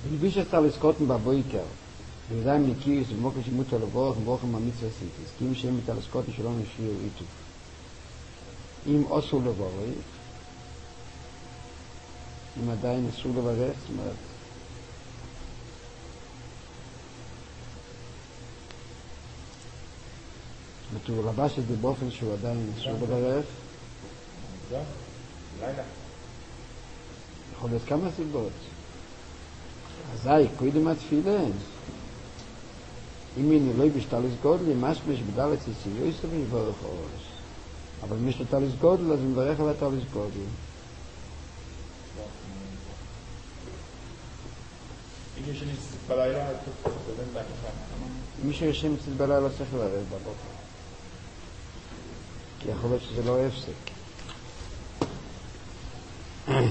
Wie ist alles Kotten bei Boiker? Wir sagen, die Kirche ist wirklich Mutter der Woche, und Woche mal Mitzvah sieht. Es gibt schon mit alles Kotten, schon nicht viel Ritu. Im Osul der Woche, im Adain Osul der Woche, mit der Rabash ist der Bofen, שהוא עדיין אסור לברך. לילה. יכול להיות כמה סיבות. אזי, קודם התפילה. אם אני לא בשטלוס גודל, משמש בדלת יסיו, יסתו ונבורך אורש. אבל אם יש לו טלוס גודל, אז הוא מברך על הטלוס גודל. אם יש ניסית בלילה, זה בן בהכחה. מי שישן ניסית בלילה צריך לערב בבוקר. כי יכול להיות שזה לא הפסק.